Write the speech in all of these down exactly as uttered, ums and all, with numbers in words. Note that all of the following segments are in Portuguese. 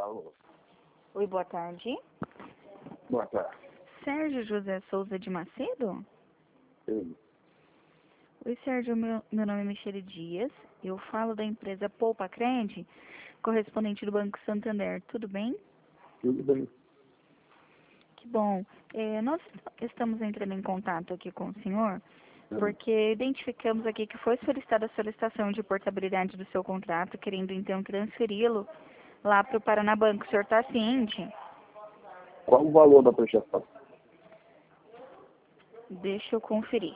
Alô. Oi, boa tarde. Boa tarde. Sérgio José Souza de Macedo? Sim. Oi, Sérgio, meu, meu nome é Michele Dias. Eu falo da empresa Poupa Cred, correspondente do Banco Santander. Tudo bem? Tudo bem. Que bom. É, nós estamos entrando em contato aqui com o senhor, Hum. porque identificamos aqui que foi solicitada a solicitação de portabilidade do seu contrato, querendo então transferi-lo lá para o Paraná Banco. O senhor está ciente? Qual o valor da prestação? Deixa eu conferir.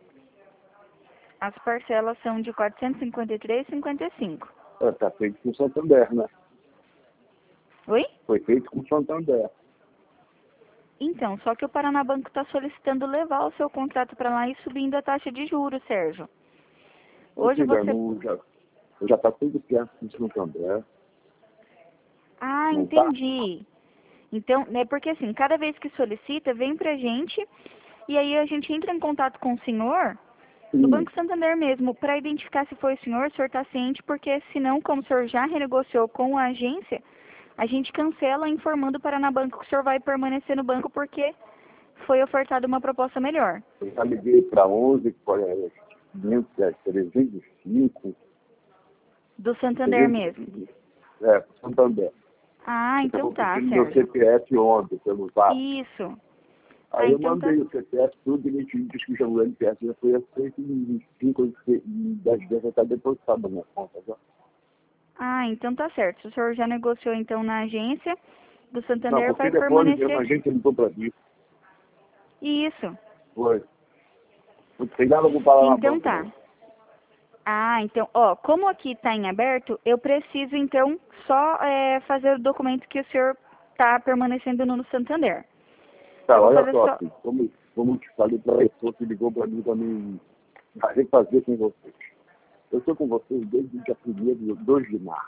As parcelas são de quatrocentos e cinquenta e três reais e cinquenta e cinco centavos. Está feito com o Santander, né? Oi? Foi feito com o Santander. Então, só que o Paraná Banco está solicitando levar o seu contrato para lá e subindo a taxa de juros, Sérgio. Ou Hoje seja, você... no, já já está tudo certo com o Santander. Ah, Não tá? entendi. Então, é porque assim, cada vez que solicita, vem pra gente e aí a gente entra em contato com o senhor, do Sim. Banco Santander mesmo, para identificar se foi o senhor, se o senhor está ciente, porque senão, como o senhor já renegociou com a agência, a gente cancela informando o Paraná Banco que o senhor vai permanecer no banco porque foi ofertada uma proposta melhor. Eu já liguei para onze, quinhentos, trezentos e cinco. Do Santander mesmo. É, para o Santander. Ah, Eu então estava tá, pedindo meu Sérgio. C P F ontem, pelo zap. Isso. Ah, Aí eu então tá. mandei o C P F tudo direitinho, diz que já o N P S já foi aceito e cinco e dez dias já está depositado na minha conta. Já. Ah, então tá certo. O senhor já negociou então na agência do Não, Santander, por vai telefone, permanecer a aqui. gente ligou para mim. Isso. Foi. Não tem nada com Paraná Então Banco, tá. não. Ah, então, ó, como aqui está em aberto, eu preciso então só é, fazer o documento que o senhor está permanecendo no Santander. Tá, Eu vou olha fazer só, só. filho, como, como eu te falei para a pessoa que ligou para mim para mim refazer com vocês. Eu estou com vocês desde o dia primeiro de dois de março.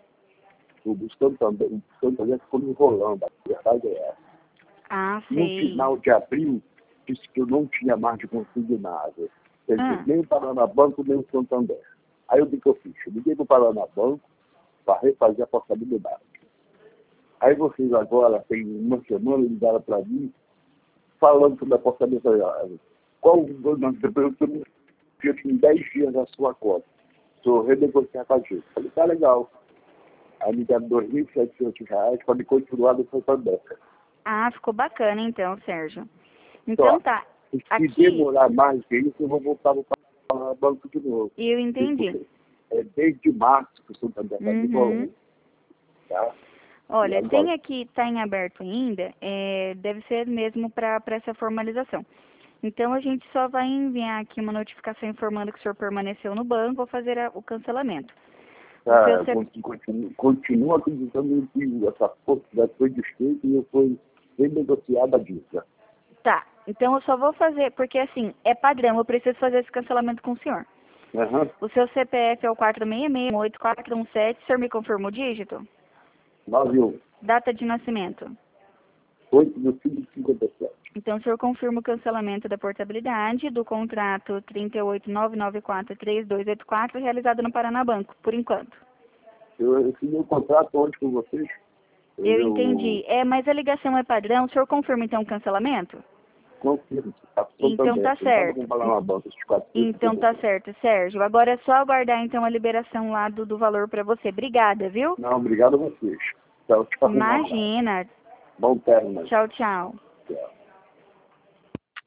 O Santander, o Santander ficou me enrolando, a verdade é essa. Ah, No sei. final de abril, disse que eu não tinha mais de consignado. Quer dizer, Ah, nem o Paraná Banco, nem o Santander. Aí o que eu fiz? Eu liguei para o Paraná Banco para refazer a portabilidade. Aí vocês agora, tem uma semana, ligaram para mim, falando sobre a portabilidade. Qual o nome da pessoa? Eu tinha dez dias na sua conta. Estou renegociar com a gente. Falei, tá legal. Aí me deram dois mil e setecentos reais para me continuar no Santander. ah, ficou bacana então, Sérgio. Então Só, tá. se Aqui, demorar mais que isso, eu vou voltar para o banco de novo. eu entendi. Porque é desde março que o Santander está me Uhum. enrolando. Tá? E Olha, agora, tem aqui, está em aberto ainda, é, deve ser mesmo para essa formalização. Então, a gente só vai enviar aqui uma notificação informando que o senhor permaneceu no banco, vou fazer a, o cancelamento. O seu cara, C... continuo, continuo acreditando que essa possibilidade foi desfeita e eu fui renegociada disso. Tá, então eu só vou fazer, porque assim, é padrão, eu preciso fazer esse cancelamento com o senhor. Aham. O seu C P F é o quatro seis seis, oito quatro um sete, o senhor me confirma o dígito? nove um Data de nascimento? oito do cinco de cinquenta e sete. Então, o senhor confirma o cancelamento da portabilidade do contrato trinta e oito nove nove quatro três dois oito quatro, realizado no Paraná Banco, por enquanto. Eu eu fiz um contrato ontem com vocês. Eu, Eu eu entendi. É, mas a ligação é padrão, o senhor confirma então o cancelamento? confirmo, está Então também. tá Tem nada certo. com falar na banca, esses quatro mil Então tá certo, Sérgio. Agora é só aguardar então a liberação lá do, do valor para você. Obrigada, viu? Não, obrigado a vocês. Tchau, tchau. Um abraço. Imagina. Bom término. Tchau, tchau.